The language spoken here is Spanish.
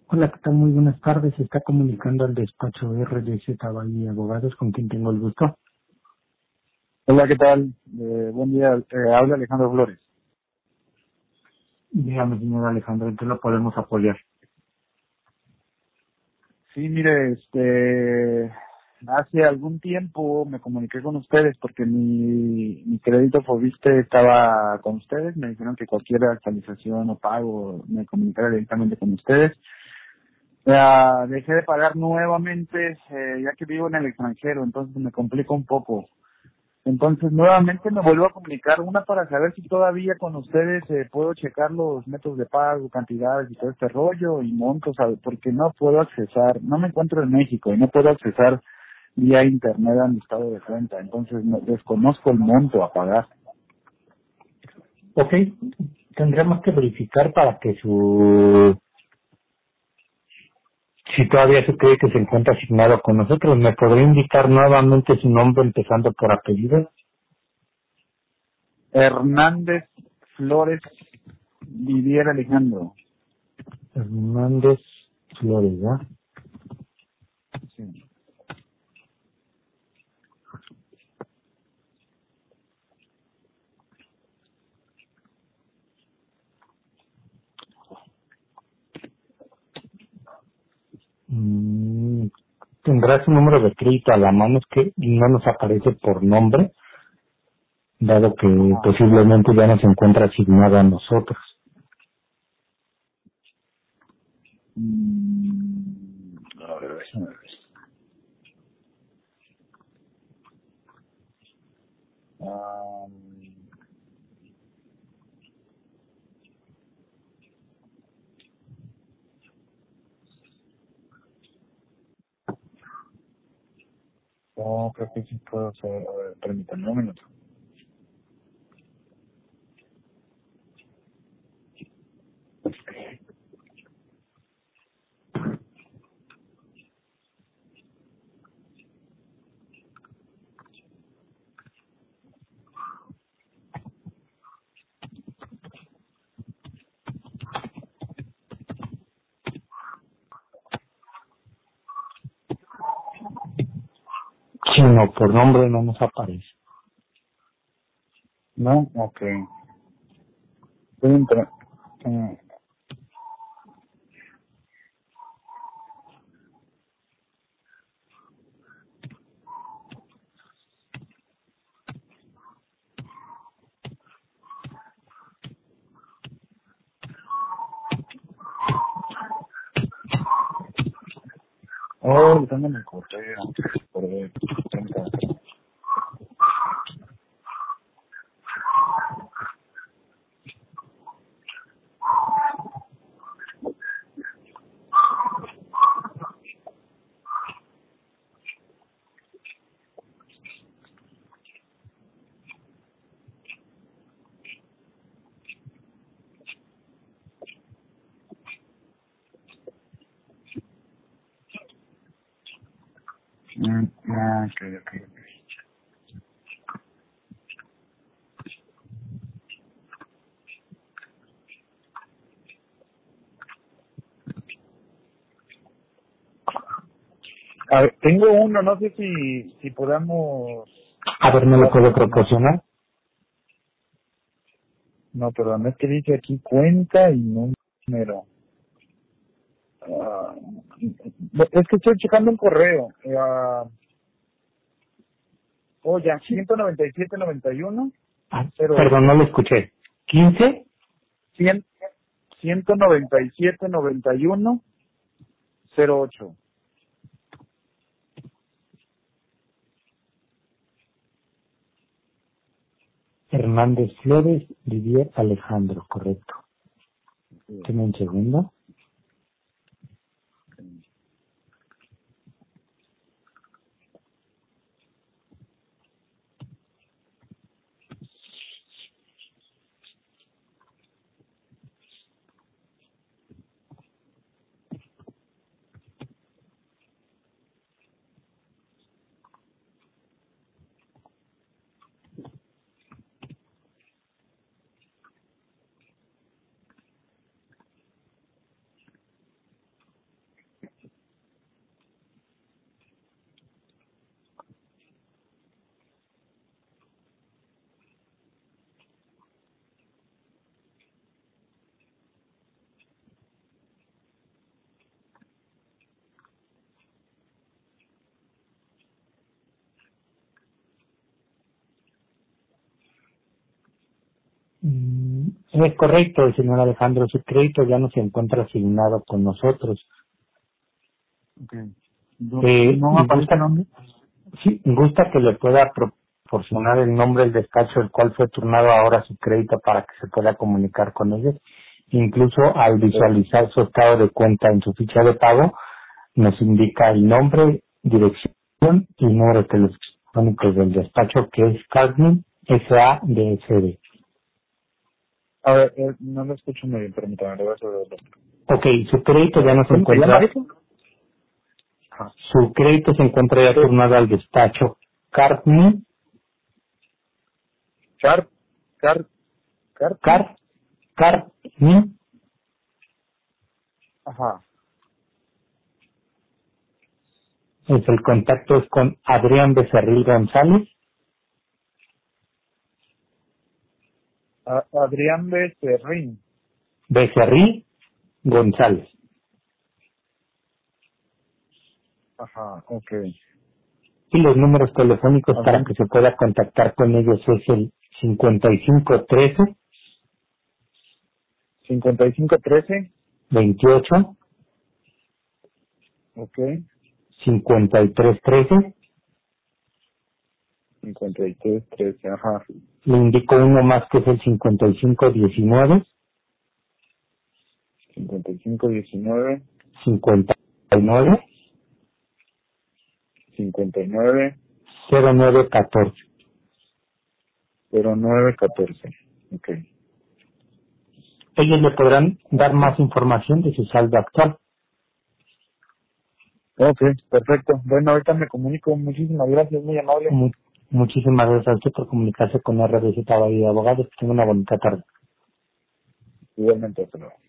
Hola, ¿qué tal? Muy buenas tardes. Se está comunicando al despacho RDZ Valle Abogados, con quien tengo el gusto. Hola, ¿qué tal? Buen día. Habla Alejandro Flores. Dígame, señor Alejandro, ¿en qué lo podemos apoyar? Sí, mire, hace algún tiempo me comuniqué con ustedes porque mi crédito Fobiste estaba con ustedes. Me dijeron que cualquier actualización o pago me comunicara directamente con ustedes. Dejé de pagar nuevamente, ya que vivo en el extranjero, entonces me complica un poco. Entonces, nuevamente me vuelvo a comunicar, una para saber si todavía con ustedes puedo checar los métodos de pago, cantidades y todo este rollo y montos, porque no puedo accesar, no me encuentro en México y no puedo accesar vía internet a mi estado de cuenta, entonces desconozco el monto a pagar. Ok, tendremos que verificar para que si todavía se cree que se encuentra asignado con nosotros. ¿Me podría indicar nuevamente su nombre empezando por apellido? Hernández Flores Vivier Alejandro. Hernández Flores, ¿verdad? Sí. Mm, ¿Tendrá su número de crédito a la mano? Es que no nos aparece por nombre, dado que Ajá. posiblemente ya no se encuentra asignado a nosotros. A ver, déjame ver. Ah, no, creo que sí puedo hacer. A ver, permítanme un minuto. Sí, no, por nombre no nos aparece. ¿No? Ok. Voy a entrar. eh, lo tengo en el correo. Por ver. Permítame. Ok, ok, ok. A ver, tengo uno, no sé si podamos A ver, ¿me lo puedo dárselo. proporcionar? No, perdón, es que dice aquí cuenta y número. Ah, es que estoy checando un correo. Ya, 197.91 Ah, perdón, 08. no lo escuché. 15, 100, 197.91 08. Hernández Flores, Vivier Alejandro, correcto. Deme un segundo. Es correcto, señor Alejandro, su crédito ya no se encuentra asignado con nosotros. Okay. ¿No aparece el nombre? Sí, gusta que le pueda proporcionar el nombre del despacho el cual fue turnado ahora su crédito para que se pueda comunicar con ellos. Incluso al visualizar su estado de cuenta en su ficha de pago, nos indica el nombre, dirección y número telefónico del despacho, que es Carmen S.A.D.S.D. A ver, no lo escucho muy bien, permítame, le voy a saber. Ok, su crédito ya no se ¿Cómo se encuentra, llama eso? Ajá. su crédito se encuentra ya turnado al despacho Carmen, Carmen, Ajá. el contacto es con Adrián Becerril González, Adrián Becerrín. Becerril González. Ajá, ok. Y los números telefónicos para Adrián, que se pueda contactar con ellos es el 5513 5513. 28 Ok. 5313. 5313, ajá. Le indico uno más que es el 5519 5519 59 59 0914. 0914. Ok. Ellos le podrán dar más información de su saldo actual. Ok, perfecto. Bueno, ahorita me comunico. Muchísimas gracias, muy amable. Muchísimas gracias a usted por comunicarse con RBZ Bahía de Abogados. Que tenga una bonita tarde. Igualmente, hasta luego.